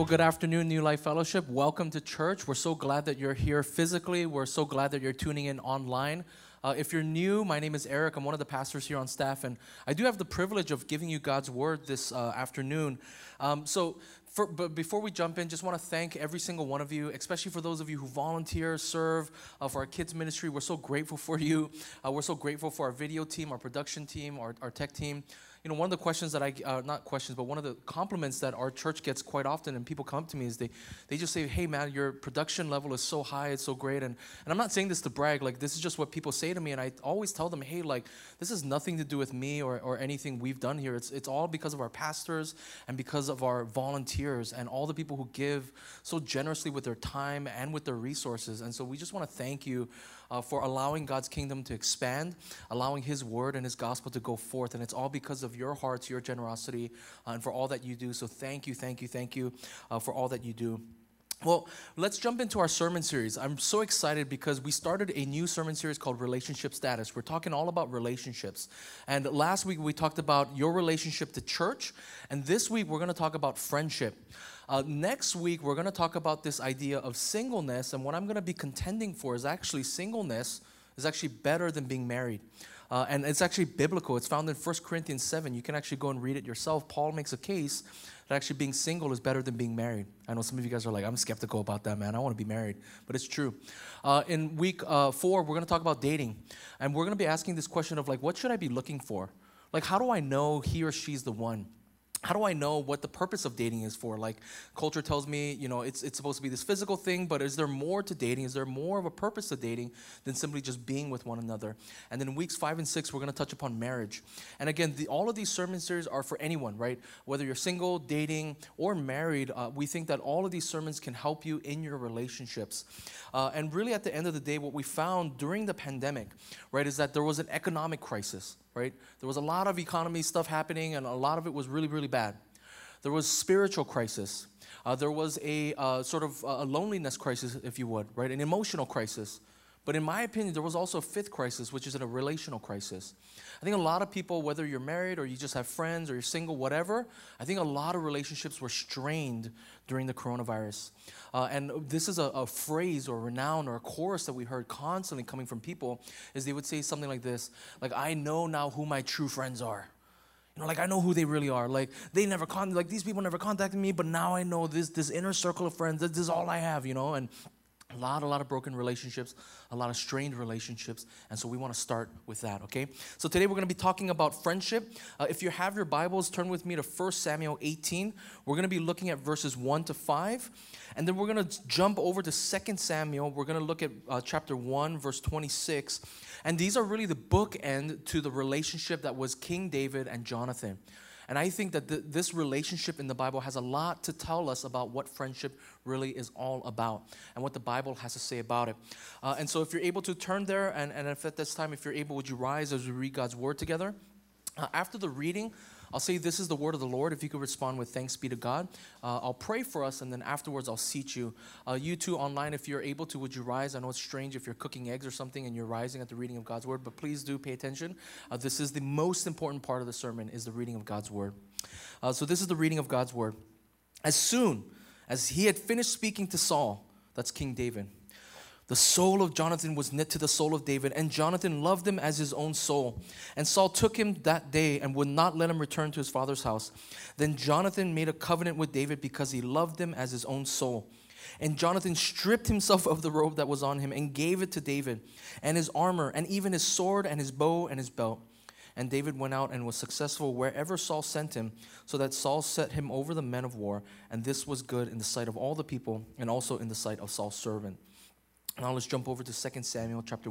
well, good afternoon, New Life Fellowship. Welcome to church. We're so glad that you're here physically. We're so glad that you're tuning in online. If you're new, my name is Eric. I'm one of the pastors here on staff, and I do have the privilege of giving you God's Word this afternoon. But before we jump in, just want to thank every single one of you, especially for those of you who volunteer, serve for our kids ministry. We're so grateful for you. We're so grateful for our video team, our production team, our tech team. You know, one of the questions that one of the compliments that our church gets quite often, and people come up to me, is they just say, hey man, your production level is so high, it's so great. And I'm not saying this to brag, like this is just what people say to me, and I always tell them, hey, like this has nothing to do with me or anything we've done here. It's all because of our pastors and because of our volunteers and all the people who give so generously with their time and with their resources. And so we just want to thank you for allowing God's kingdom to expand, allowing His word and His gospel to go forth. And it's all because of your hearts, your generosity, and for all that you do. So thank you for all that you do. Well, let's jump into our sermon series. I'm so excited because we started a new sermon series called Relationship Status. We're talking all about relationships. And last week we talked about your relationship to church. And this week we're going to talk about friendship. Next week we're going to talk about this idea of singleness. And what I'm going to be contending for is actually singleness is actually better than being married. And it's actually biblical. It's found in 1 Corinthians 7. You can actually go and read it yourself. Paul makes a case that actually being single is better than being married. I know some of you guys are like, I'm skeptical about that, man. I want to be married. But it's true. In week 4, we're going to talk about dating. And we're going to be asking this question of, like, what should I be looking for? Like, how do I know he or she's the one? How do I know what the purpose of dating is for? Like, culture tells me, you know, it's supposed to be this physical thing, but is there more to dating? Is there more of a purpose to dating than simply just being with one another? And then in weeks 5 and 6, we're going to touch upon marriage. And again, all of these sermon series are for anyone, right? Whether you're single, dating, or married, we think that all of these sermons can help you in your relationships. And really at the end of the day, what we found during the pandemic, right, is that there was an economic crisis. Right? There was a lot of economy stuff happening, and a lot of it was really, really bad. There was spiritual crisis. There was a sort of a loneliness crisis, if you would, right? An emotional crisis. But in my opinion, there was also a fifth crisis, which is a relational crisis. I think a lot of people, whether you're married or you just have friends or you're single, whatever, I think a lot of relationships were strained during the coronavirus. And this is a phrase or renown or a chorus that we heard constantly coming from people, is they would say something like this, like, I know now who my true friends are. You know, like, I know who they really are. Like, these people never contacted me, but now I know this inner circle of friends, this is all I have, you know, and a lot of broken relationships, a lot of strained relationships, and so we want to start with that, okay? So today we're going to be talking about friendship. If you have your Bibles, turn with me to 1 Samuel 18. We're going to be looking at verses 1 to 5, and then we're going to jump over to 2 Samuel. We're going to look at chapter 1, verse 26, and these are really the bookend to the relationship that was King David and Jonathan. And I think that this relationship in the Bible has a lot to tell us about what friendship really is all about and what the Bible has to say about it. And so if you're able to turn there, and if at this time, if you're able, would you rise as we read God's word together? After the reading, I'll say, this is the word of the Lord. If you could respond with thanks be to God. I'll pray for us, and then afterwards I'll seat you. You too online, if you're able to, would you rise? I know it's strange if you're cooking eggs or something and you're rising at the reading of God's word, but please do pay attention. This is the most important part of the sermon, is the reading of God's word. So this is the reading of God's word. As soon as he had finished speaking to Saul, that's King David, the soul of Jonathan was knit to the soul of David, and Jonathan loved him as his own soul. And Saul took him that day and would not let him return to his father's house. Then Jonathan made a covenant with David because he loved him as his own soul. And Jonathan stripped himself of the robe that was on him and gave it to David, and his armor, and even his sword, and his bow, and his belt. And David went out and was successful wherever Saul sent him, so that Saul set him over the men of war. And this was good in the sight of all the people, and also in the sight of Saul's servant. Now let's jump over to 2 Samuel chapter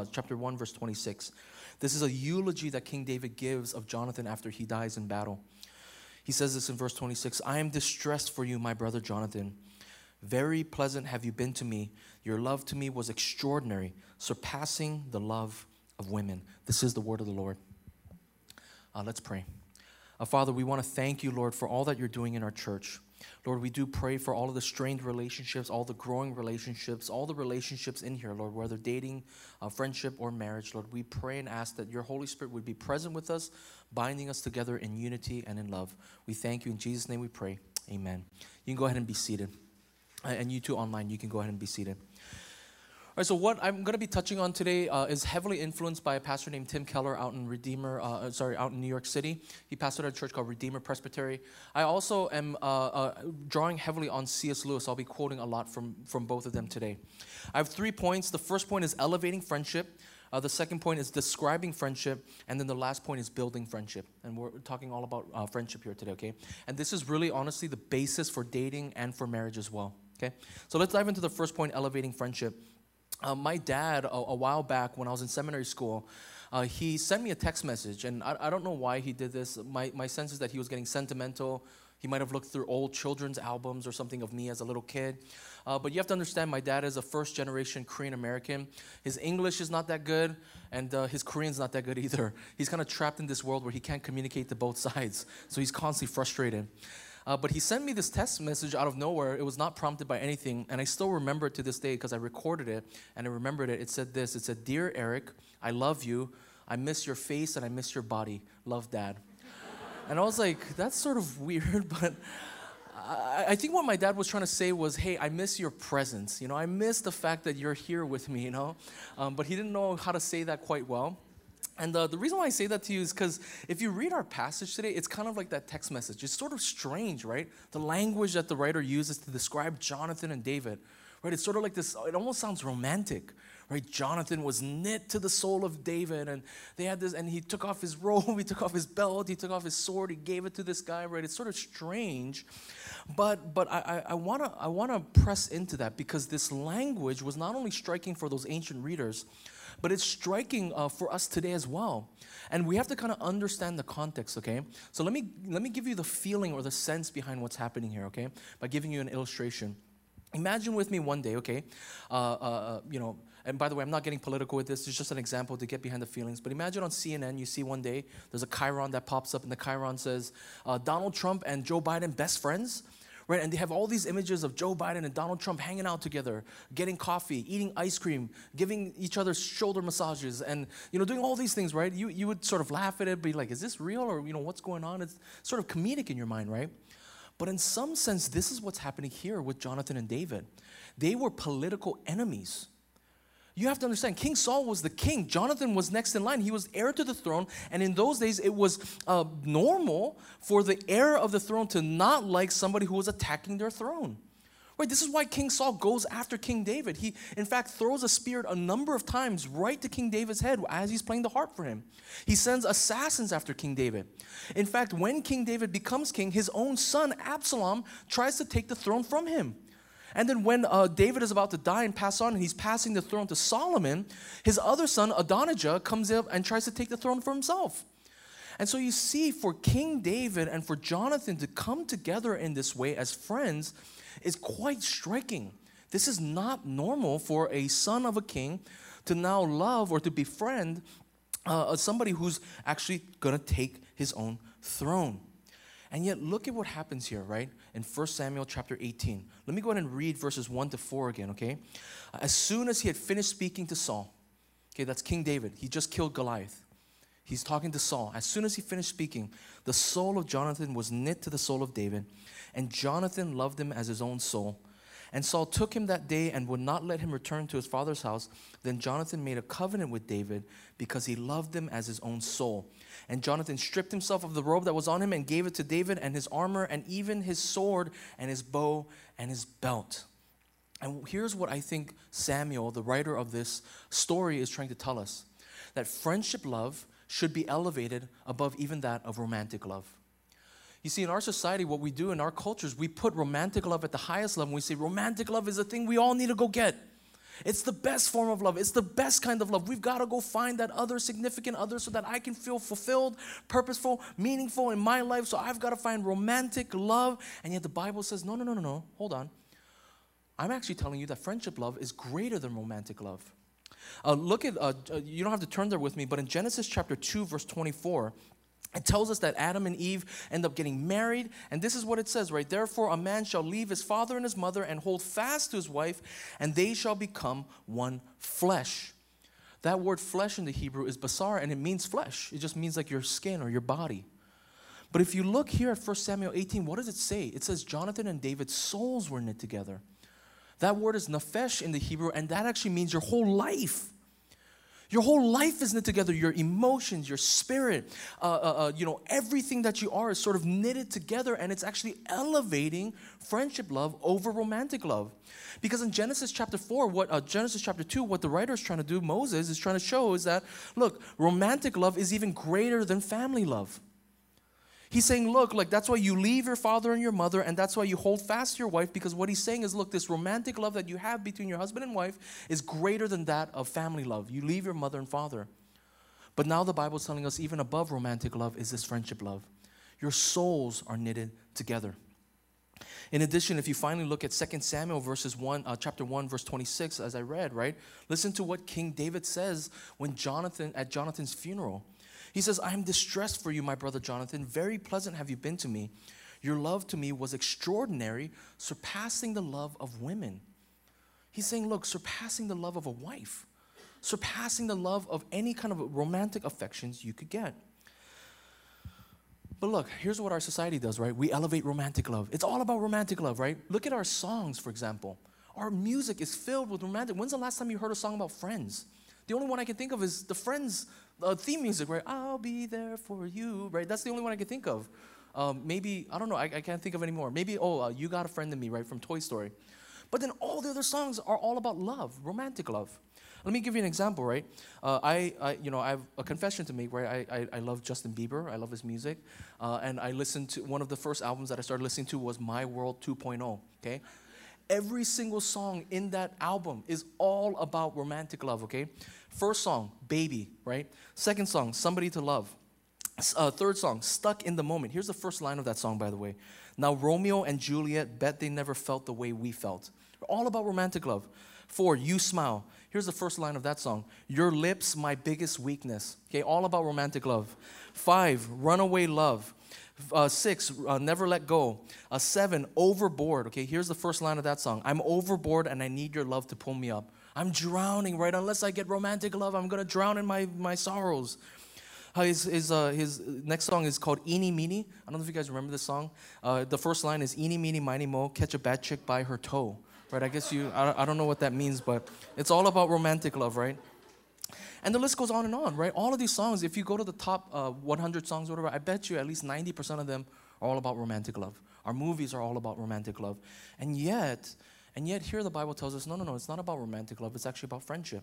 1, verse 26. This is a eulogy that King David gives of Jonathan after he dies in battle. He says this in verse 26, I am distressed for you, my brother Jonathan. Very pleasant have you been to me. Your love to me was extraordinary, surpassing the love of women. This is the word of the Lord. Let's pray. Father, we want to thank you, Lord, for all that you're doing in our church. Lord, we do pray for all of the strained relationships, all the growing relationships, all the relationships in here, Lord, whether dating, friendship, or marriage. Lord, we pray and ask that your Holy Spirit would be present with us, binding us together in unity and in love. We thank you. In Jesus' name we pray. Amen. You can go ahead and be seated. And you too online, you can go ahead and be seated. All right, so what I'm going to be touching on today is heavily influenced by a pastor named Tim Keller out in out in New York City. He pastored at a church called Redeemer Presbytery. I also am drawing heavily on C.S. Lewis. I'll be quoting a lot from both of them today. I have 3 points. The first point is elevating friendship. The second point is describing friendship. And then the last point is building friendship. And we're talking all about friendship here today, okay? And this is really, honestly, the basis for dating and for marriage as well, okay? So let's dive into the first point, elevating friendship. My dad, a while back when I was in seminary school, he sent me a text message, and I don't know why he did this. My sense is that he was getting sentimental. He might have looked through old children's albums or something of me as a little kid. But you have to understand, my dad is a first-generation Korean American. His English is not that good, and his Korean's not that good either. He's kind of trapped in this world where he can't communicate to both sides, so he's constantly frustrated. But he sent me this text message out of nowhere. It was not prompted by anything, and I still remember it to this day because I recorded it, and I remembered it. It said this. It said, "Dear Eric, I love you. I miss your face, and I miss your body. Love, Dad." And I was like, that's sort of weird, but I think what my dad was trying to say was, hey, I miss your presence. I miss the fact that you're here with me, But he didn't know how to say that quite well. And the reason why I say that to you is because if you read our passage today, it's kind of like that text message. It's sort of strange, right? The language that the writer uses to describe Jonathan and David, right? It's sort of like this, it almost sounds romantic, right? Jonathan was knit to the soul of David, and they had this, and he took off his robe, he took off his belt, he took off his sword, he gave it to this guy, right? It's sort of strange, but I wanna press into that because this language was not only striking for those ancient readers, but it's striking for us today as well. And we have to kind of understand the context, okay? So let me give you the feeling or the sense behind what's happening here, okay? By giving you an illustration. Imagine with me one day, okay? And by the way, I'm not getting political with this. It's just an example to get behind the feelings. But imagine on CNN, you see one day, there's a chyron that pops up, and the chyron says, Donald Trump and Joe Biden best friends. Right, and they have all these images of Joe Biden and Donald Trump hanging out together, getting coffee, eating ice cream, giving each other shoulder massages, and doing all these things, right? You would sort of laugh at it, be like, is this real, or what's going on? It's sort of comedic in your mind, right? But in some sense, this is what's happening here with Jonathan and David. They were political enemies. You have to understand, King Saul was the king. Jonathan was next in line. He was heir to the throne. And in those days, it was normal for the heir of the throne to not like somebody who was attacking their throne. Right? This is why King Saul goes after King David. He, in fact, throws a spear a number of times right to King David's head as he's playing the harp for him. He sends assassins after King David. In fact, when King David becomes king, his own son, Absalom, tries to take the throne from him. And then when David is about to die and pass on, and he's passing the throne to Solomon, his other son, Adonijah, comes up and tries to take the throne for himself. And so you see, for King David and for Jonathan to come together in this way as friends is quite striking. This is not normal for a son of a king to now love or to befriend somebody who's actually going to take his own throne. And yet, look at what happens here, right? In 1 Samuel chapter 18. Let me go ahead and read verses 1 to 4 again, okay? As soon as he had finished speaking to Saul, okay, that's King David. He just killed Goliath. He's talking to Saul. As soon as he finished speaking, the soul of Jonathan was knit to the soul of David, and Jonathan loved him as his own soul. And Saul took him that day and would not let him return to his father's house. Then Jonathan made a covenant with David because he loved him as his own soul. And Jonathan stripped himself of the robe that was on him and gave it to David and his armor and even his sword and his bow and his belt. And here's what I think Samuel, the writer of this story, is trying to tell us. That friendship love should be elevated above even that of romantic love. You see, in our society, what we do in our cultures, we put romantic love at the highest level. We say romantic love is a thing we all need to go get. It's the best form of love. It's the best kind of love. We've got to go find that other significant other so that I can feel fulfilled, purposeful, meaningful in my life. So I've got to find romantic love. And yet the Bible says, no. Hold on. I'm actually telling you that friendship love is greater than romantic love. Look at, you don't have to turn there with me, but in Genesis chapter 2, verse 24, it tells us that Adam and Eve end up getting married, and this is what it says, right? Therefore, a man shall leave his father and his mother and hold fast to his wife, and they shall become one flesh. That word flesh in the Hebrew is basar, and it means flesh. It just means like your skin or your body. But if you look here at 1 Samuel 18, what does it say? It says Jonathan and David's souls were knit together. That word is nefesh in the Hebrew, and that actually means your whole life. Your whole life is knit together. Your emotions, your spirit, everything that you are is sort of knitted together, and it's actually elevating friendship love over romantic love. Because in Genesis chapter 4, Genesis chapter 2, what the writer is trying to do, Moses is trying to show is that, look, romantic love is even greater than family love. He's saying, look, like that's why you leave your father and your mother, and that's why you hold fast to your wife, because what he's saying is, look, this romantic love that you have between your husband and wife is greater than that of family love. You leave your mother and father. But now the Bible's telling us even above romantic love is this friendship love. Your souls are knitted together. In addition, if you finally look at 2 Samuel chapter 1, verse 26, as I read, right? Listen to what King David says at Jonathan's funeral. He says, I am distressed for you, my brother Jonathan. Very pleasant have you been to me. Your love to me was extraordinary, surpassing the love of women. He's saying, look, surpassing the love of a wife, surpassing the love of any kind of romantic affections you could get. But look, here's what our society does, right? We elevate romantic love. It's all about romantic love, right? Look at our songs, for example. Our music is filled with romantic. When's the last time you heard a song about friends? The only one I can think of is the Friends theme music, right? I'll be there for you, right? That's the only one I can think of. Maybe, I don't know, I can't think of any more. Maybe, You Got a Friend in Me, right, from Toy Story. But then all the other songs are all about love, romantic love. Let me give you an example, right? I have a confession to make, right? I love Justin Bieber. I love his music. And I listened to, one of the first albums that I started listening to was My World 2.0, okay? Every single song in that album is all about romantic love, okay? First song, Baby, right? Second song, Somebody to Love. Third song, Stuck in the Moment. Here's the first line of that song, by the way. Now Romeo and Juliet bet they never felt the way we felt. All about romantic love. 4, You Smile. Here's the first line of that song. Your lips, my biggest weakness. Okay, all about romantic love. 5, Runaway Love. 6, Never Let Go. 7, Overboard. Okay, here's the first line of that song. I'm overboard and I need your love to pull me up. I'm drowning, right? Unless I get romantic love, I'm going to drown in my sorrows. His next song is called Eeny Meeny. I don't know if you guys remember this song. The first line is Eeny Meeny Miny Mo, catch a bad chick by her toe. Right? I guess I don't know what that means, but it's all about romantic love, right? And the list goes on and on, right? All of these songs, if you go to the top 100 songs or whatever, I bet you at least 90% of them are all about romantic love. Our movies are all about romantic love. And yet here the Bible tells us, no, it's not about romantic love. It's actually about friendship.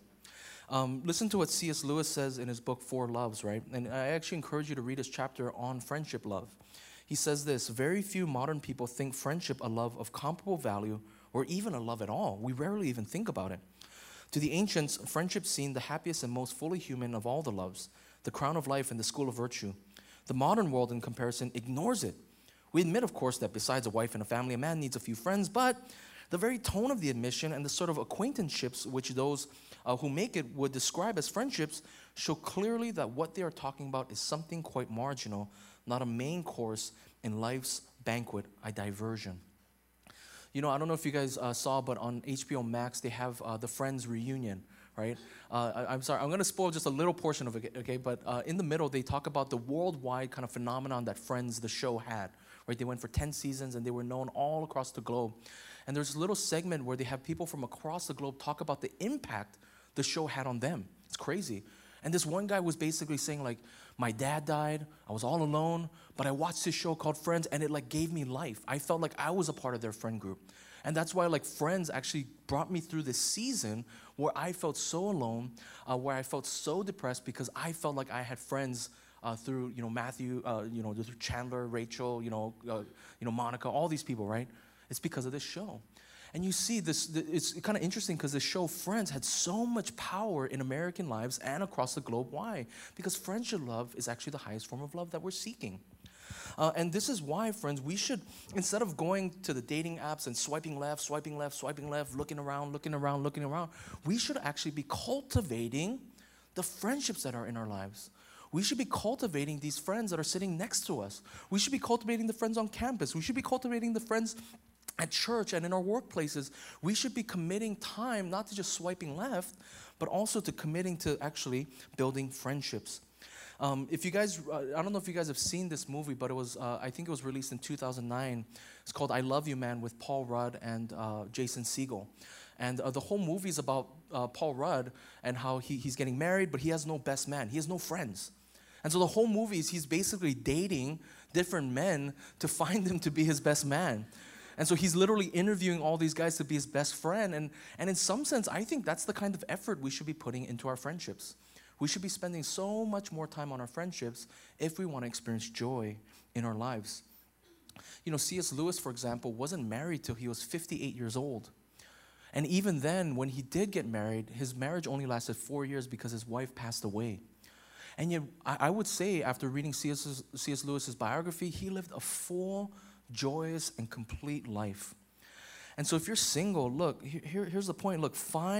Listen to what C.S. Lewis says in his book, Four Loves, right? And I actually encourage you to read his chapter on friendship love. He says this, very few modern people think friendship a love of comparable value or even a love at all. We rarely even think about it. To the ancients, friendship seemed the happiest and most fully human of all the loves, the crown of life and the school of virtue. The modern world, in comparison, ignores it. We admit, of course, that besides a wife and a family, a man needs a few friends, but the very tone of the admission and the sort of acquaintanceships which those who make it would describe as friendships show clearly that what they are talking about is something quite marginal, not a main course in life's banquet, a diversion. You know, I don't know if you guys saw, but on HBO Max, they have the Friends reunion, right? I'm sorry, I'm going to spoil just a little portion of it, okay? But in the middle, they talk about the worldwide kind of phenomenon that Friends, the show, had, right? They went for 10 seasons, and they were known all across the globe. And there's a little segment where they have people from across the globe talk about the impact the show had on them. It's crazy. And this one guy was basically saying, like, my dad died, I was all alone, but I watched this show called Friends, and it, like, gave me life. I felt like I was a part of their friend group. And that's why, like, Friends actually brought me through this season where I felt so alone, where I felt so depressed because I felt like I had friends through, Matthew, through Chandler, Rachel, Monica, all these people, right? It's because of this show. And you see this, it's kind of interesting because the show Friends had so much power in American lives and across the globe. Why? Because friendship love is actually the highest form of love that we're seeking. And this is why, friends, we should, instead of going to the dating apps and swiping left, looking around, we should actually be cultivating the friendships that are in our lives. We should be cultivating these friends that are sitting next to us. We should be cultivating the friends on campus. We should be cultivating the friends at church and in our workplaces. We should be committing time not to just swiping left, but also to committing to actually building friendships. If you guys, I don't know if you guys have seen this movie, but it was, I think it was released in 2009. It's called I Love You Man with Paul Rudd and Jason Segel. And the whole movie is about Paul Rudd and how he's getting married, but he has no best man. He has no friends. And so the whole movie is he's basically dating different men to find him to be his best man. And so he's literally interviewing all these guys to be his best friend. And in some sense, I think that's the kind of effort we should be putting into our friendships. We should be spending so much more time on our friendships if we want to experience joy in our lives. You know, C.S. Lewis, for example, wasn't married till he was 58 years old. And even then, when he did get married, his marriage only lasted 4 years because his wife passed away. And yet, I would say, after reading C.S. Lewis's biography, he lived a full, joyous, and complete life. And so if you're single, look, here's the point. Look,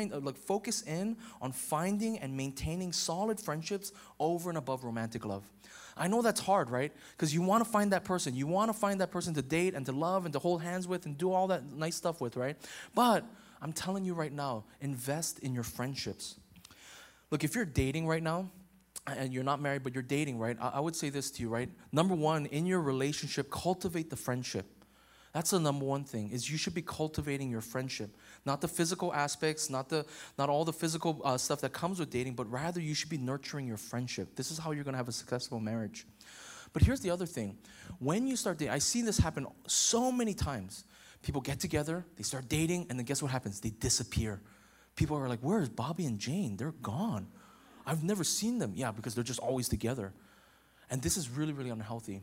focus in on finding and maintaining solid friendships over and above romantic love. I know that's hard, right? Because you want to find that person. You want to find that person to date and to love and to hold hands with and do all that nice stuff with, right? But I'm telling you right now, invest in your friendships. Look, if you're dating right now, and you're not married, but you're dating, right? I would say this to you, right? Number one, in your relationship, cultivate the friendship. That's the number one thing, is you should be cultivating your friendship. Not the physical aspects, not all the physical stuff that comes with dating, but rather you should be nurturing your friendship. This is how you're going to have a successful marriage. But here's the other thing. When you start dating, I see this happen so many times. People get together, they start dating, and then guess what happens? They disappear. People are like, where's Bobby and Jane? They're gone. I've never seen them. Yeah, because they're just always together. And this is really, really unhealthy.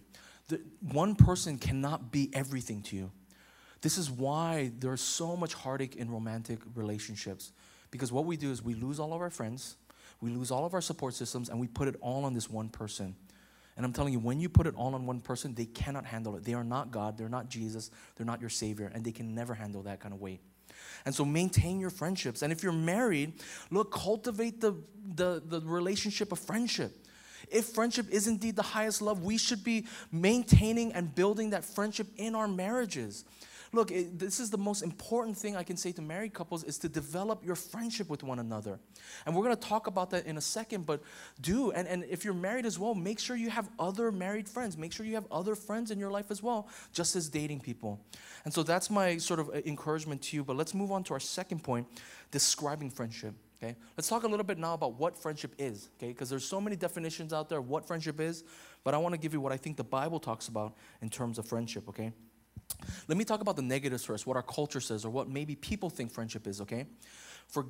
One person cannot be everything to you. This is why there's so much heartache in romantic relationships. Because what we do is we lose all of our friends, we lose all of our support systems, and we put it all on this one person. And I'm telling you, when you put it all on one person, they cannot handle it. They are not God, they're not Jesus, they're not your Savior, and they can never handle that kind of weight. And so maintain your friendships. And if you're married, look, cultivate the relationship of friendship. If friendship is indeed the highest love, we should be maintaining and building that friendship in our marriages. Look, this is the most important thing I can say to married couples, is to develop your friendship with one another. And we're going to talk about that in a second, but and if you're married as well, make sure you have other married friends. Make sure you have other friends in your life as well, just as dating people. And so that's my sort of encouragement to you. But let's move on to our second point, describing friendship. Okay? Let's talk a little bit now about what friendship is, okay? Because there's so many definitions out there of what friendship is, but I want to give you what I think the Bible talks about in terms of friendship, okay? Let me talk about the negatives first, what our culture says, or what maybe people think friendship is, okay? For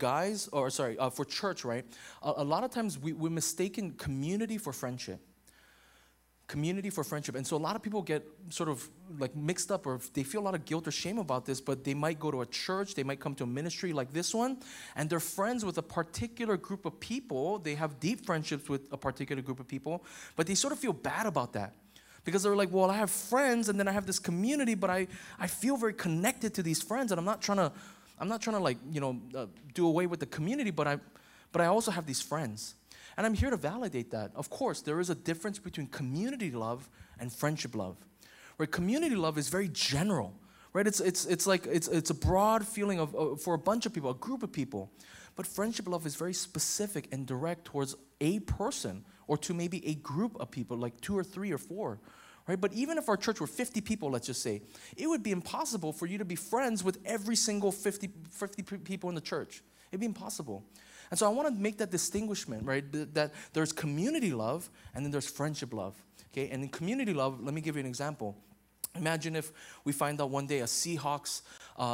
church, right? A lot of times we mistaken community for friendship. Community for friendship. And so a lot of people get sort of like mixed up, or they feel a lot of guilt or shame about this, but they might go to a church, they might come to a ministry like this one, and they're friends with a particular group of people. They have deep friendships with a particular group of people, but they sort of feel bad about that. Because they're like, well, I have friends, and then I have this community, but I feel very connected to these friends, and I'm not trying to like, do away with the community, but I also have these friends. And I'm here to validate that. Of course, there is a difference between community love and friendship love. Where community love is very general, right? It's a broad feeling of for a bunch of people, a group of people. But friendship love is very specific and direct towards a person, or to maybe a group of people, like 2 or 3 or 4. Right? But even if our church were 50 people, let's just say, it would be impossible for you to be friends with every single 50 people in the church. It'd be impossible. And so I want to make that distinguishment, right? That there's community love and then there's friendship love. Okay? And in community love, let me give you an example. Imagine if we find out one day a Seahawks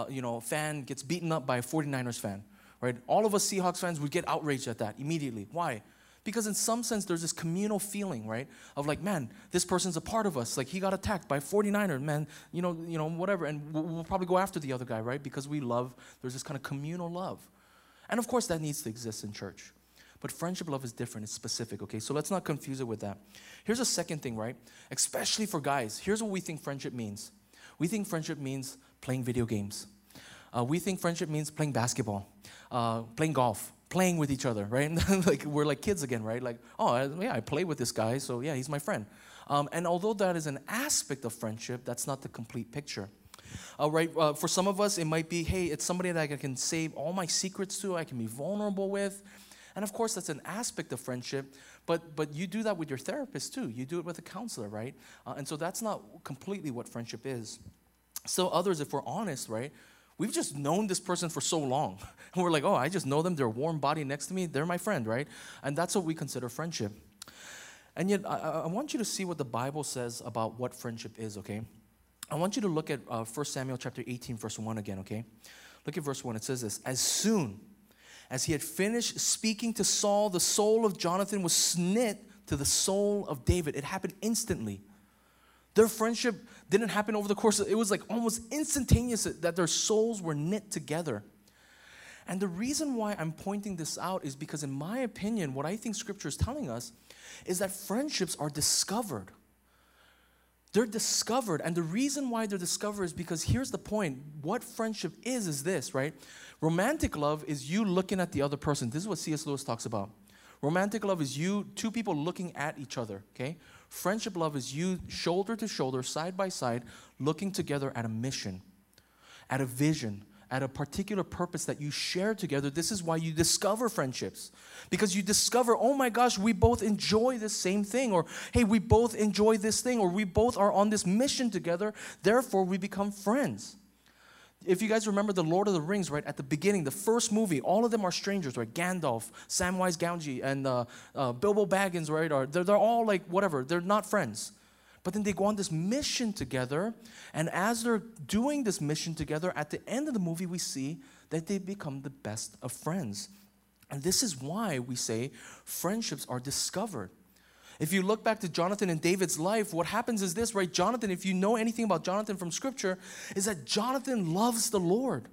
fan gets beaten up by a 49ers fan. Right? All of us Seahawks fans would get outraged at that immediately. Why? Because in some sense, there's this communal feeling, right? Of like, man, this person's a part of us. Like, he got attacked by a 49er, man, whatever. And we'll probably go after the other guy, right? Because we love, there's this kind of communal love. And of course, that needs to exist in church. But friendship love is different. It's specific, okay? So let's not confuse it with that. Here's a second thing, right? Especially for guys. Here's what we think friendship means. We think friendship means playing video games. We think friendship means playing basketball, playing golf, playing with each other, right? Like, we're like kids again, right? Like, I play with this guy, so yeah, he's my friend. And although that is an aspect of friendship, that's not the complete picture. For some of us, it might be, hey, it's somebody that I can say all my secrets to, I can be vulnerable with. And of course, that's an aspect of friendship, but you do that with your therapist too. You do it with a counselor, right? And so that's not completely what friendship is. So others, if we're honest, right, we've just known this person for so long. And we're like, oh, I just know them. They're a warm body next to me. They're my friend, right? And that's what we consider friendship. And yet, I want you to see what the Bible says about what friendship is, okay? I want you to look at 1 Samuel chapter 18, verse 1 again, okay? Look at verse 1. It says this: as soon as he had finished speaking to Saul, the soul of Jonathan was knit to the soul of David. It happened instantly. Their friendship didn't happen over the course of, it was like almost instantaneous that their souls were knit together. And the reason why I'm pointing this out is because, in my opinion, what I think Scripture is telling us is that friendships are discovered. They're discovered, and the reason why they're discovered is because here's the point. What friendship is this, right? Romantic love is you looking at the other person. This is what C.S. Lewis talks about. Romantic love is two people looking at each other, okay? Friendship love is you shoulder to shoulder, side by side, looking together at a mission, at a vision, at a particular purpose that you share together. This is why you discover friendships. Because you discover, oh my gosh, we both enjoy the same thing. Or, hey, we both enjoy this thing. Or we both are on this mission together. Therefore, we become friends. If you guys remember the Lord of the Rings, right, at the beginning, the first movie, all of them are strangers, right? Gandalf, Samwise Gamgee, and Bilbo Baggins, right? Or they're all like whatever. They're not friends. But then they go on this mission together, and as they're doing this mission together, at the end of the movie, we see that they become the best of friends. And this is why we say friendships are discovered. If you look back to Jonathan and David's life, what happens is this, right? Jonathan, if you know anything about Jonathan from Scripture, is that Jonathan loves the Lord.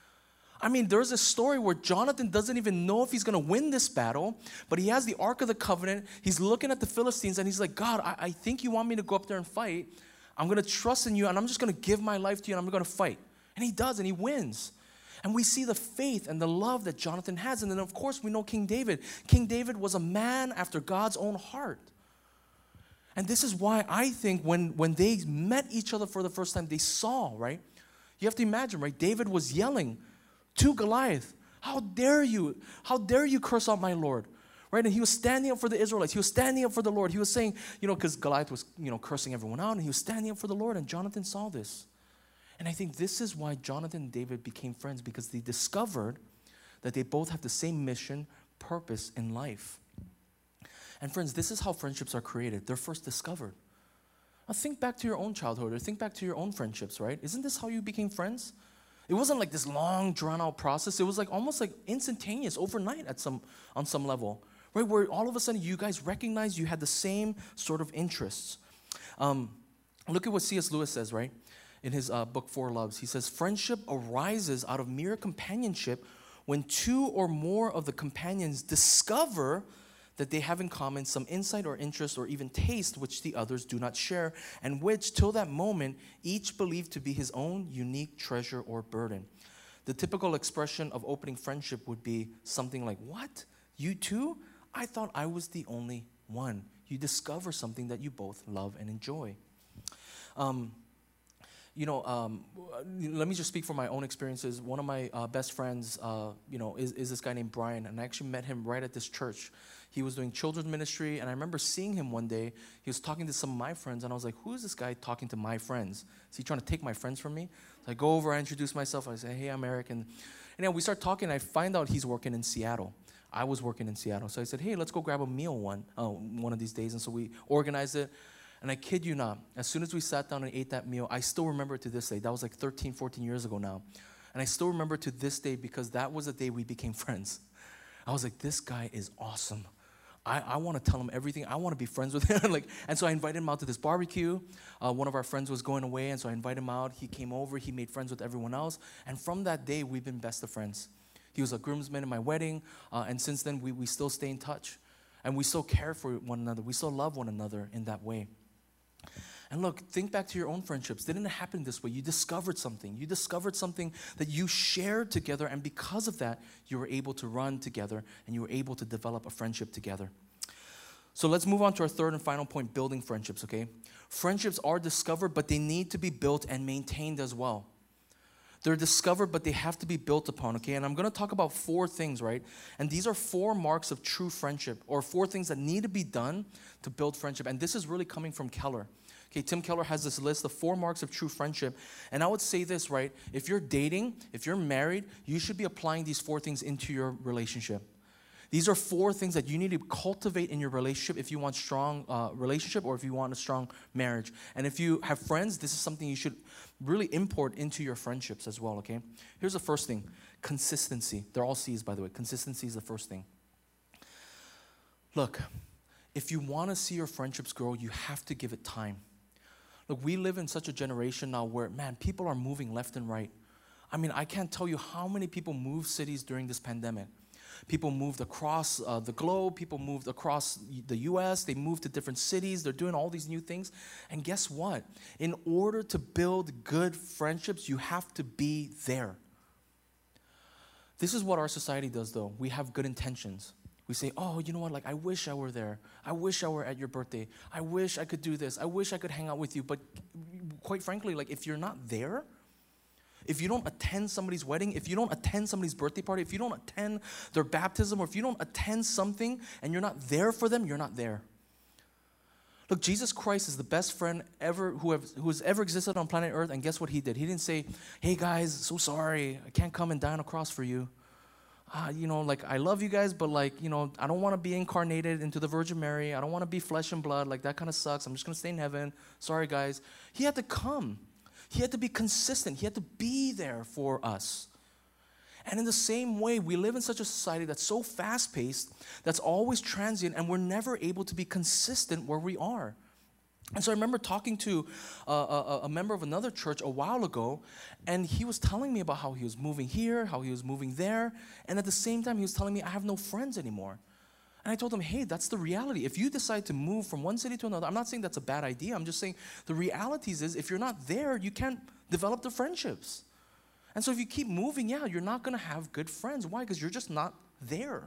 I mean, there's a story where Jonathan doesn't even know if he's going to win this battle, but he has the Ark of the Covenant. He's looking at the Philistines, and he's like, God, I think you want me to go up there and fight. I'm going to trust in you, and I'm just going to give my life to you, and I'm going to fight. And he does, and he wins. And we see the faith and the love that Jonathan has. And then, of course, we know King David. King David was a man after God's own heart. And this is why I think when they met each other for the first time, they saw, right? You have to imagine, right? David was yelling to Goliath, how dare you curse out my Lord, right? And he was standing up for the Israelites. He was standing up for the Lord. He was saying, because Goliath was, cursing everyone out, and he was standing up for the Lord, and Jonathan saw this. And I think this is why Jonathan and David became friends, because they discovered that they both have the same mission, purpose in life. And friends, this is how friendships are created. They're first discovered. Now think back to your own childhood, or think back to your own friendships, right? Isn't this how you became friends? It wasn't like this long, drawn-out process. It was like almost like instantaneous, overnight on some level, right? Where all of a sudden you guys recognized you had the same sort of interests. Look at what C.S. Lewis says, right? In his book, Four Loves. He says, friendship arises out of mere companionship when two or more of the companions discover that they have in common some insight or interest or even taste which the others do not share, and which, till that moment, each believed to be his own unique treasure or burden. The typical expression of opening friendship would be something like, what? You too? I thought I was the only one. You discover something that you both love and enjoy. Let me just speak from my own experiences. One of my best friends, is this guy named Brian, and I actually met him right at this church. He was doing children's ministry, and I remember seeing him one day. He was talking to some of my friends, and I was like, who is this guy talking to my friends? Is he trying to take my friends from me? So I go over, I introduce myself, I say, hey, I'm Eric, and we start talking, and I find out he's working in Seattle. I was working in Seattle, so I said, hey, let's go grab a meal one of these days, and so we organized it. And I kid you not, as soon as we sat down and ate that meal, I still remember it to this day. That was like 13, 14 years ago now. And I still remember to this day because that was the day we became friends. I was like, this guy is awesome. I want to tell him everything. I want to be friends with him. And so I invited him out to this barbecue. One of our friends was going away, and so I invited him out. He came over. He made friends with everyone else. And from that day, we've been best of friends. He was a groomsman in my wedding, and since then, we still stay in touch. And we still care for one another. We still love one another in that way. And look, think back to your own friendships. Didn't it happen this way? You discovered something. You discovered something that you shared together, and because of that, you were able to run together, and you were able to develop a friendship together. So let's move on to our third and final point, building friendships, okay? Friendships are discovered, but they need to be built and maintained as well. They're discovered, but they have to be built upon, okay? And I'm going to talk about 4 things, right? And these are 4 marks of true friendship, or 4 things that need to be done to build friendship. And this is really coming from Keller. Okay, Tim Keller has this list of 4 marks of true friendship. And I would say this, right? If you're dating, if you're married, you should be applying these 4 things into your relationship. These are 4 things that you need to cultivate in your relationship if you want strong relationship or if you want a strong marriage. And if you have friends, this is something you should really import into your friendships as well, okay? Here's the first thing, consistency. They're all C's, by the way. Consistency is the first thing. Look, if you want to see your friendships grow, you have to give it time. Look, we live in such a generation now where, man, people are moving left and right. I mean, I can't tell you how many people moved cities during this pandemic. People moved across the globe. People moved across the U.S. They moved to different cities. They're doing all these new things. And guess what? In order to build good friendships, you have to be there. This is what our society does, though. We have good intentions. We say, oh, you know what, like, I wish I were there. I wish I were at your birthday. I wish I could do this. I wish I could hang out with you. But quite frankly, like, if you're not there, if you don't attend somebody's wedding, if you don't attend somebody's birthday party, if you don't attend their baptism, or if you don't attend something and you're not there for them, you're not there. Look, Jesus Christ is the best friend ever who has ever existed on planet Earth, and guess what he did? He didn't say, hey guys, so sorry, I can't come and die on a cross for you. Like, I love you guys, but like, I don't want to be incarnated into the Virgin Mary. I don't want to be flesh and blood. Like, that kind of sucks. I'm just going to stay in heaven. Sorry, guys. He had to come. He had to be consistent. He had to be there for us. And in the same way, we live in such a society that's so fast-paced, that's always transient, and we're never able to be consistent where we are. And so I remember talking to a member of another church a while ago, and he was telling me about how he was moving here, how he was moving there, and at the same time he was telling me, I have no friends anymore. And I told him, hey, that's the reality. If you decide to move from one city to another, I'm not saying that's a bad idea. I'm just saying the reality is if you're not there, you can't develop the friendships. And so if you keep moving, you're not going to have good friends. Why? Because you're just not there.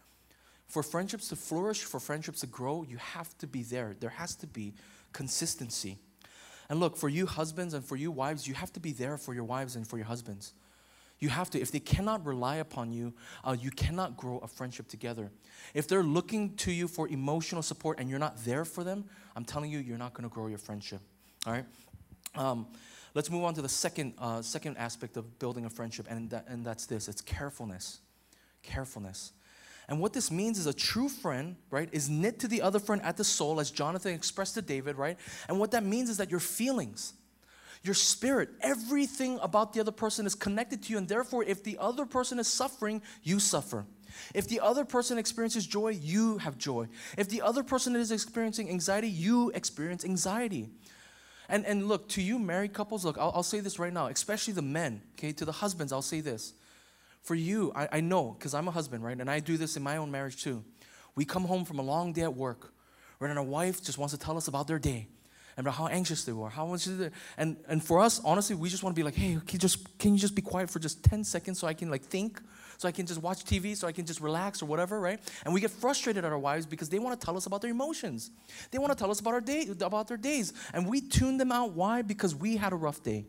For friendships to flourish, for friendships to grow, you have to be there. There has to be consistency. And look, for you husbands and for you wives, you have to be there for your wives and for your husbands. You have to. If they cannot rely upon you, you cannot grow a friendship together. If they're looking to you for emotional support and you're not there for them, I'm telling you, you're not going to grow your friendship. All right? Let's move on to the second aspect of building a friendship, and that's this. It's carefulness. Carefulness. And what this means is a true friend, right, is knit to the other friend at the soul, as Jonathan expressed to David, right? And what that means is that your feelings, your spirit, everything about the other person is connected to you, and therefore, if the other person is suffering, you suffer. If the other person experiences joy, you have joy. If the other person is experiencing anxiety, you experience anxiety. And look, to you married couples, look, I'll say this right now, especially the men, okay? To the husbands, I'll say this. For you, I know, because I'm a husband, right? And I do this in my own marriage too. We come home from a long day at work, right? And our wife just wants to tell us about their day and about how anxious they were, how much they, and for us, honestly, we just want to be like, hey, can you just be quiet for just 10 seconds so I can like think, so I can just watch TV, so I can just relax or whatever, right? And we get frustrated at our wives because they want to tell us about their emotions. They want to tell us about their days. And we tune them out. Why? Because we had a rough day.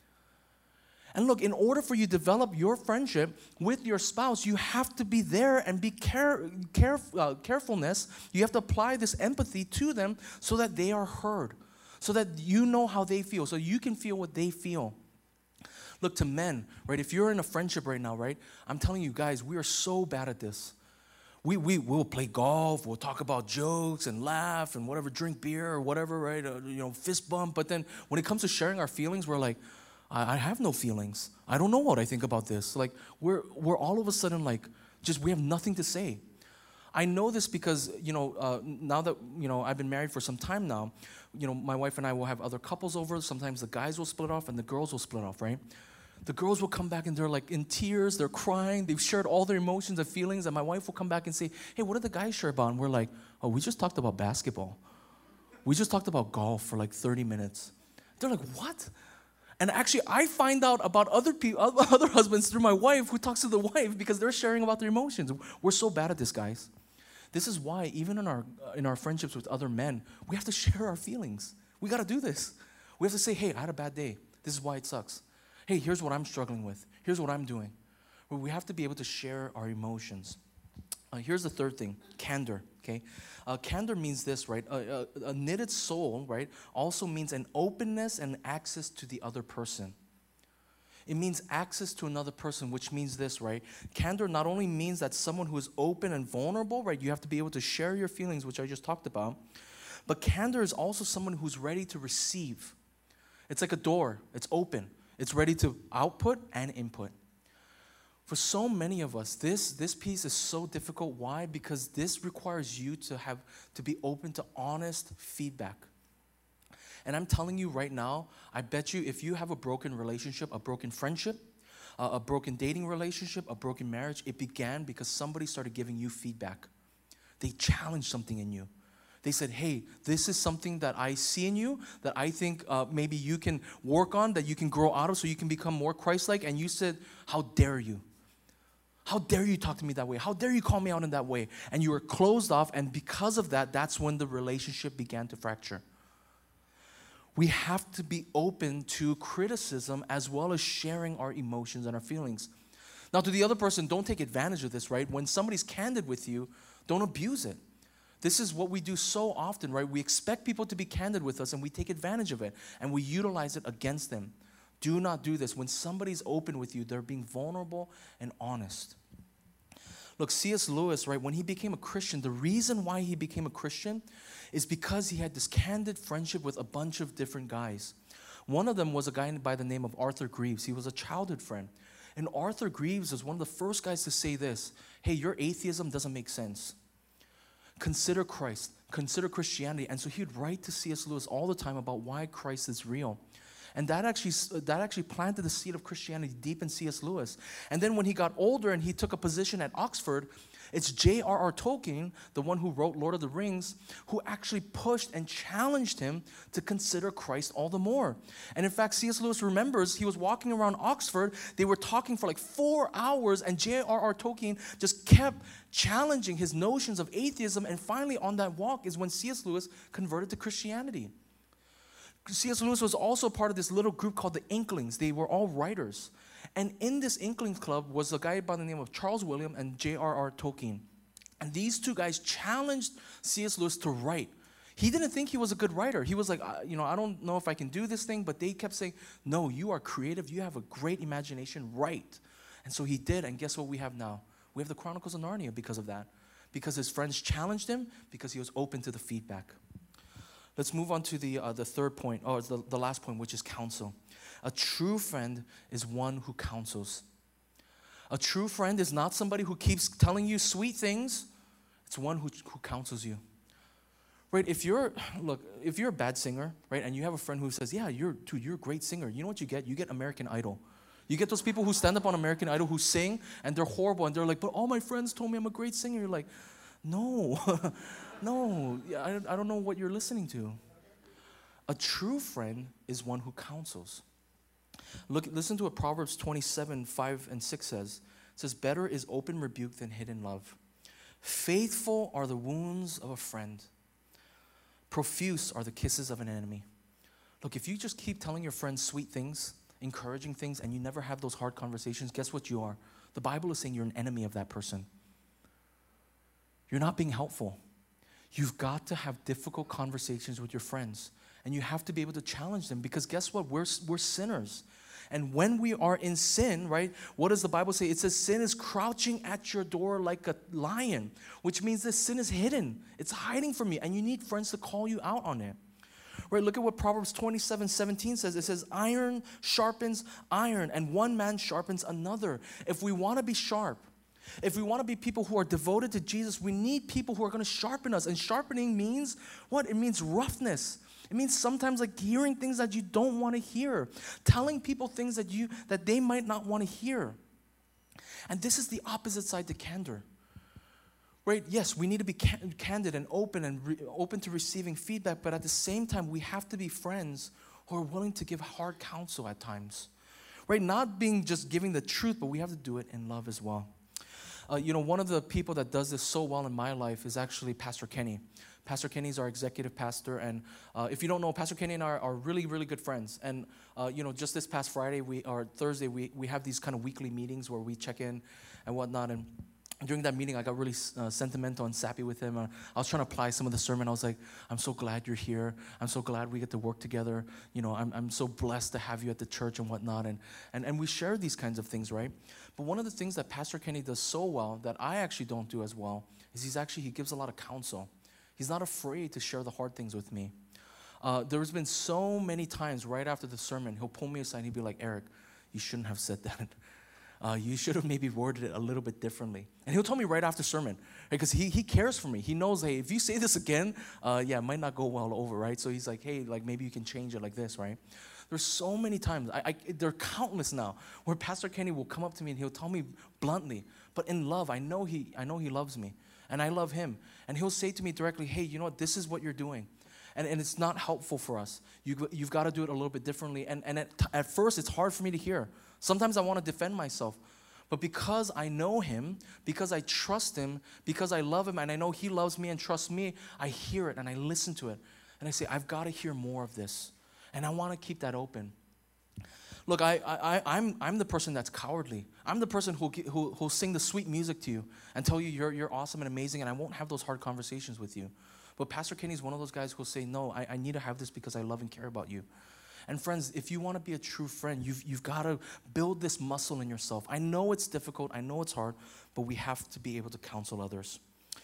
And look, in order for you to develop your friendship with your spouse, you have to be there and be carefulness. You have to apply this empathy to them so that they are heard, so that you know how they feel, so you can feel what they feel. Look, to men, right, if you're in a friendship right now, right, I'm telling you guys, we are so bad at this. We'll play golf, we'll talk about jokes and laugh and whatever, drink beer or whatever, right, fist bump. But then when it comes to sharing our feelings, we're like, I have no feelings. I don't know what I think about this. Like, we're all of a sudden like, we have nothing to say. I know this because, now that, I've been married for some time now, my wife and I will have other couples over. Sometimes the guys will split off and the girls will split off, right? The girls will come back and they're like in tears, they're crying, they've shared all their emotions and feelings, and my wife will come back and say, hey, what did the guys share about? And we're like, oh, we just talked about basketball. We just talked about golf for like 30 minutes. They're like, what? And actually, I find out about other husbands through my wife who talks to the wife because they're sharing about their emotions. We're so bad at this, guys. This is why even in our friendships with other men, we have to share our feelings. We got to do this. We have to say, hey, I had a bad day. This is why it sucks. Hey, here's what I'm struggling with. Here's what I'm doing. Well, we have to be able to share our emotions. Here's the third thing, candor, okay? Candor means this, right? A knitted soul, right, also means an openness and access to the other person. It means access to another person, which means this, right? Candor not only means that someone who is open and vulnerable, right? You have to be able to share your feelings, which I just talked about. But candor is also someone who's ready to receive. It's like a door. It's open. It's ready to output and input. For so many of us, this piece is so difficult. Why? Because this requires you to be open to honest feedback. And I'm telling you right now, I bet you if you have a broken relationship, a broken friendship, a broken dating relationship, a broken marriage, it began because somebody started giving you feedback. They challenged something in you. They said, hey, this is something that I see in you that I think maybe you can work on, that you can grow out of so you can become more Christ-like. And you said, how dare you? How dare you talk to me that way? How dare you call me out in that way? And you were closed off, and because of that, that's when the relationship began to fracture. We have to be open to criticism as well as sharing our emotions and our feelings. Now, to the other person, don't take advantage of this, right? When somebody's candid with you, don't abuse it. This is what we do so often, right? We expect people to be candid with us, and we take advantage of it, and we utilize it against them. Do not do this. When somebody's open with you, they're being vulnerable and honest. Look, C.S. Lewis, right, when he became a Christian, the reason why he became a Christian is because he had this candid friendship with a bunch of different guys. One of them was a guy by the name of Arthur Greeves. He was a childhood friend. And Arthur Greeves was one of the first guys to say this, hey, your atheism doesn't make sense. Consider Christ. Consider Christianity. And so he would write to C.S. Lewis all the time about why Christ is real. And that actually planted the seed of Christianity deep in C.S. Lewis. And then when he got older and he took a position at Oxford, it's J.R.R. Tolkien, the one who wrote Lord of the Rings, who actually pushed and challenged him to consider Christ all the more. And in fact, C.S. Lewis remembers he was walking around Oxford. They were talking for like 4 hours, and J.R.R. Tolkien just kept challenging his notions of atheism. And finally, on that walk is when C.S. Lewis converted to Christianity. C.S. Lewis was also part of this little group called the Inklings. They were all writers. And in this Inklings club was a guy by the name of Charles William and J.R.R. Tolkien. And these two guys challenged C.S. Lewis to write. He didn't think he was a good writer. He was like, I don't know if I can do this thing. But they kept saying, no, you are creative. You have a great imagination. Write. And so he did. And guess what we have now? We have the Chronicles of Narnia because of that. Because his friends challenged him, because he was open to the feedback. Let's move on to the third point, or the last point, which is counsel. A true friend is one who counsels. A true friend is not somebody who keeps telling you sweet things. It's one who counsels you. Right? If you're a bad singer, right, and you have a friend who says, yeah, you're a great singer, you know what you get? You get American Idol. You get those people who stand up on American Idol who sing, and they're horrible, and they're like, but all my friends told me I'm a great singer. You're like, no. No, I don't know what you're listening to. A true friend is one who counsels. Listen to what Proverbs 27:5-6 says. It says, better is open rebuke than hidden love. Faithful are the wounds of a friend. Profuse are the kisses of an enemy. Look, if you just keep telling your friends sweet things, encouraging things, and you never have those hard conversations, guess what you are? The Bible is saying you're an enemy of that person. You're not being helpful. You've got to have difficult conversations with your friends. And you have to be able to challenge them, because guess what? We're sinners. And when we are in sin, right, what does the Bible say? It says sin is crouching at your door like a lion, which means that sin is hidden. It's hiding from you, and you need friends to call you out on it. Right, look at what Proverbs 27:17 says. It says, iron sharpens iron, and one man sharpens another. If we want to be sharp, if we want to be people who are devoted to Jesus, we need people who are going to sharpen us. And sharpening means what? It means roughness. It means sometimes like hearing things that you don't want to hear. Telling people things that they might not want to hear. And this is the opposite side to candor. Right? Yes, we need to be candid and open and open to receiving feedback. But at the same time, we have to be friends who are willing to give hard counsel at times. Right? Not being just giving the truth, but we have to do it in love as well. One of the people that does this so well in my life is actually Pastor Kenny. Pastor Kenny's our executive pastor. And if you don't know, Pastor Kenny and I are really, really good friends. And, just this past Friday or Thursday, we have these kind of weekly meetings where we check in and whatnot. And during that meeting, I got really sentimental and sappy with him. I was trying to apply some of the sermon. I was like, I'm so glad you're here. I'm so glad we get to work together. I'm so blessed to have you at the church and whatnot. And we share these kinds of things, right? But one of the things that Pastor Kenny does so well that I actually don't do as well is he gives a lot of counsel. He's not afraid to share the hard things with me. There's been so many times right after the sermon, he'll pull me aside and he'll be like, Eric, you shouldn't have said that. You should have maybe worded it a little bit differently. And he'll tell me right after sermon, because he cares for me. He knows, hey, if you say this again, it might not go well over, right? So he's like, hey, like maybe you can change it like this, right? There's so many times, there are countless now, where Pastor Kenny will come up to me and he'll tell me bluntly, but in love, I know he loves me, and I love him. And he'll say to me directly, hey, you know what, this is what you're doing. And it's not helpful for us. You've got to do it a little bit differently. And at first, it's hard for me to hear. Sometimes I want to defend myself. But because I know him, because I trust him, because I love him, and I know he loves me and trusts me, I hear it and I listen to it. And I say, I've got to hear more of this. And I want to keep that open. Look, I'm the person that's cowardly. I'm the person who'll sing the sweet music to you and tell you you're awesome and amazing, and I won't have those hard conversations with you. But Pastor Kenny is one of those guys who'll say, no, I need to have this because I love and care about you. And friends, if you want to be a true friend, you've got to build this muscle in yourself. I know it's difficult. I know it's hard, but we have to be able to counsel others.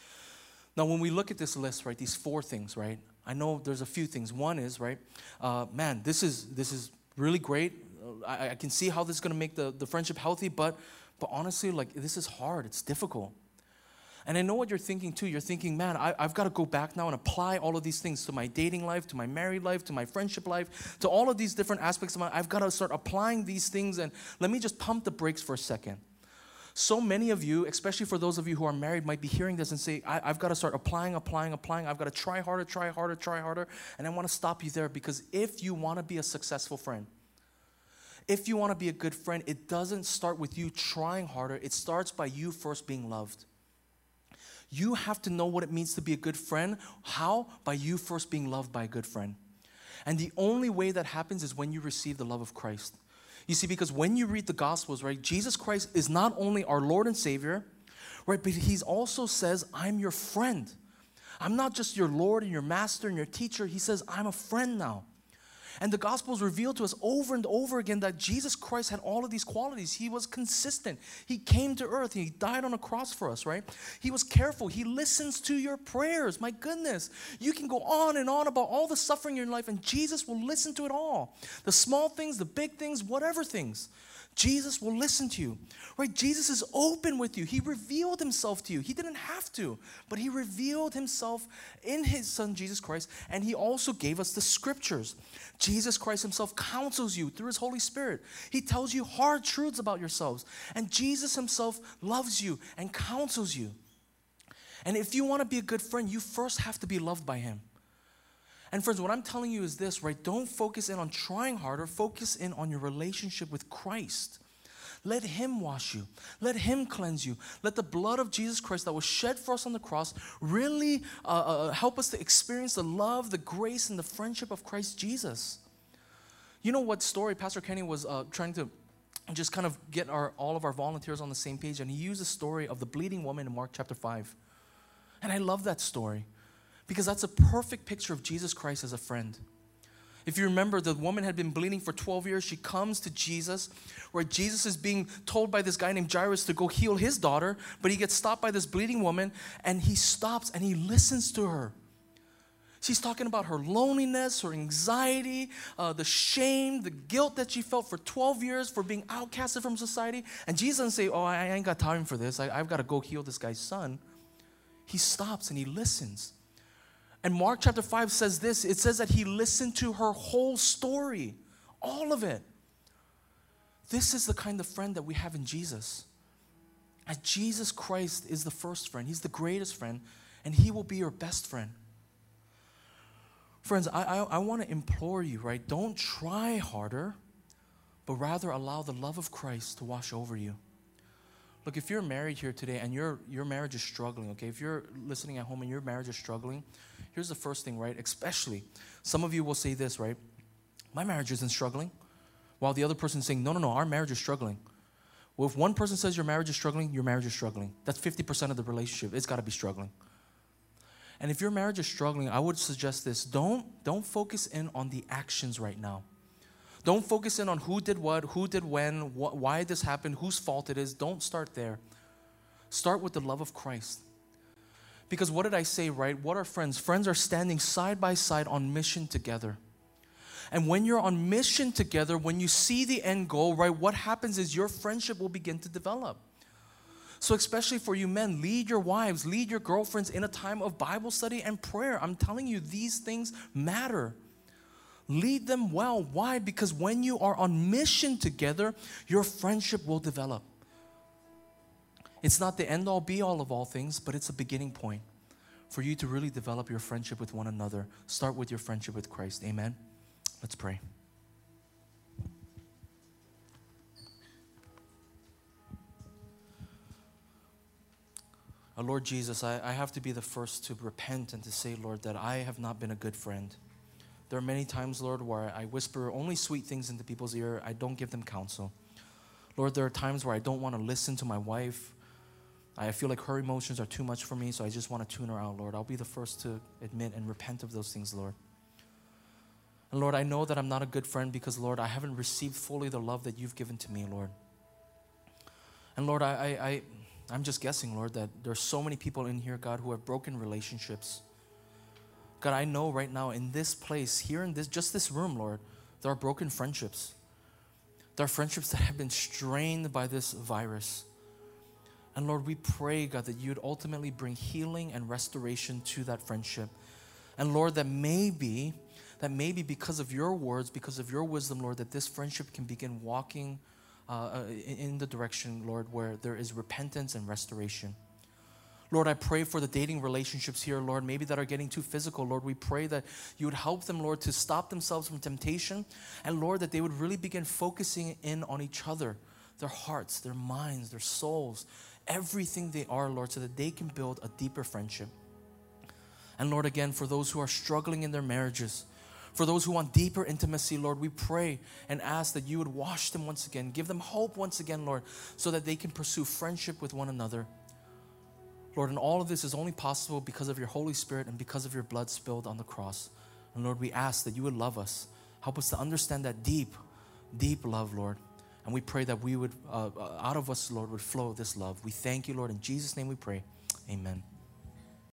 Now, when we look at this list, right, these 4 things, right, I know there's a few things. One is, right, this is really great. I can see how this is going to make the friendship healthy, but honestly, like, this is hard. It's difficult. And I know what you're thinking too. You're thinking, man, I've got to go back now and apply all of these things to my dating life, to my married life, to my friendship life, to all of these different aspects of my life. I've got to start applying these things, and let me just pump the brakes for a second. So many of you, especially for those of you who are married, might be hearing this and say, I've got to start applying. I've got to try harder. And I want to stop you there, because if you want to be a successful friend, if you want to be a good friend, it doesn't start with you trying harder. It starts by you first being loved. You have to know what it means to be a good friend. How? By you first being loved by a good friend. And the only way that happens is when you receive the love of Christ. You see, because when you read the Gospels, right, Jesus Christ is not only our Lord and Savior, right, but He also says, I'm your friend. I'm not just your Lord and your master and your teacher. He says, I'm a friend now. And the Gospels reveal to us over and over again that Jesus Christ had all of these qualities. He was consistent. He came to earth. He died on a cross for us, right? He was careful. He listens to your prayers. My goodness. You can go on and on about all the suffering in your life, and Jesus will listen to it all. The small things, the big things, whatever things. Jesus will listen to you, right? Jesus is open with you. He revealed Himself to you. He didn't have to, but He revealed Himself in His Son, Jesus Christ, and He also gave us the scriptures. Jesus Christ Himself counsels you through His Holy Spirit. He tells you hard truths about yourselves, and Jesus Himself loves you and counsels you. And if you want to be a good friend, you first have to be loved by Him. And friends, what I'm telling you is this, right? Don't focus in on trying harder. Focus in on your relationship with Christ. Let Him wash you. Let Him cleanse you. Let the blood of Jesus Christ that was shed for us on the cross really help us to experience the love, the grace, and the friendship of Christ Jesus. You know what story Pastor Kenny was trying to just kind of get all of our volunteers on the same page, and he used the story of the bleeding woman in Mark chapter 5. And I love that story, because that's a perfect picture of Jesus Christ as a friend. If you remember, the woman had been bleeding for 12 years. She comes to Jesus, where Jesus is being told by this guy named Jairus to go heal his daughter, but he gets stopped by this bleeding woman, and he stops and he listens to her. She's talking about her loneliness, her anxiety, the shame, the guilt that she felt for 12 years for being outcasted from society. And Jesus doesn't say, oh, I ain't got time for this. I've got to go heal this guy's son. He stops and he listens. And Mark chapter 5 says this. It says that he listened to her whole story, all of it. This is the kind of friend that we have in Jesus. And Jesus Christ is the first friend. He's the greatest friend, and He will be your best friend. Friends, I want to implore you, right? Don't try harder, but rather allow the love of Christ to wash over you. Look, if you're married here today and your marriage is struggling, okay, if you're listening at home and your marriage is struggling, here's the first thing, right? Especially, some of you will say this, right? My marriage isn't struggling. While the other person's saying, no, our marriage is struggling. Well, if one person says your marriage is struggling, your marriage is struggling. That's 50% of the relationship. It's got to be struggling. And if your marriage is struggling, I would suggest this. Don't focus in on the actions right now. Don't focus in on who did what, who did when, why this happened, whose fault it is. Don't start there. Start with the love of Christ. Because what did I say, right? What are friends? Friends are standing side by side on mission together. And when you're on mission together, when you see the end goal, right, what happens is your friendship will begin to develop. So especially for you men, lead your wives, lead your girlfriends in a time of Bible study and prayer. I'm telling you, these things matter. Lead them well. Why? Because when you are on mission together, your friendship will develop. It's not the end all be all of all things, but it's a beginning point for you to really develop your friendship with one another. Start with your friendship with Christ. Amen. Let's pray. Lord Jesus, I have to be the first to repent and to say, Lord, that I have not been a good friend. There are many times, Lord, where I whisper only sweet things into people's ear. I don't give them counsel. Lord, there are times where I don't want to listen to my wife. I feel like her emotions are too much for me, so I just want to tune her out, Lord. I'll be the first to admit and repent of those things, Lord. And Lord, I know that I'm not a good friend because, Lord, I haven't received fully the love that you've given to me, Lord. And Lord, I'm just guessing, Lord, that there's so many people in here, God, who have broken relationships. God, I know right now in this place, here in this room, Lord, there are broken friendships. There are friendships that have been strained by this virus. And Lord, we pray, God, that you'd ultimately bring healing and restoration to that friendship. And Lord, that maybe because of your words, because of your wisdom, Lord, that this friendship can begin walking in the direction, Lord, where there is repentance and restoration. Lord, I pray for the dating relationships here, Lord, maybe that are getting too physical. Lord, we pray that you would help them, Lord, to stop themselves from temptation. And Lord, that they would really begin focusing in on each other, their hearts, their minds, their souls, everything they are, Lord, so that they can build a deeper friendship. And Lord, again, for those who are struggling in their marriages, for those who want deeper intimacy, Lord, we pray and ask that you would wash them once again, give them hope once again, Lord, so that they can pursue friendship with one another. Lord, and all of this is only possible because of your Holy Spirit and because of your blood spilled on the cross. And Lord, we ask that you would love us. Help us to understand that deep, deep love, Lord. And we pray that we would, out of us, Lord, would flow this love. We thank you, Lord. In Jesus' name we pray. Amen.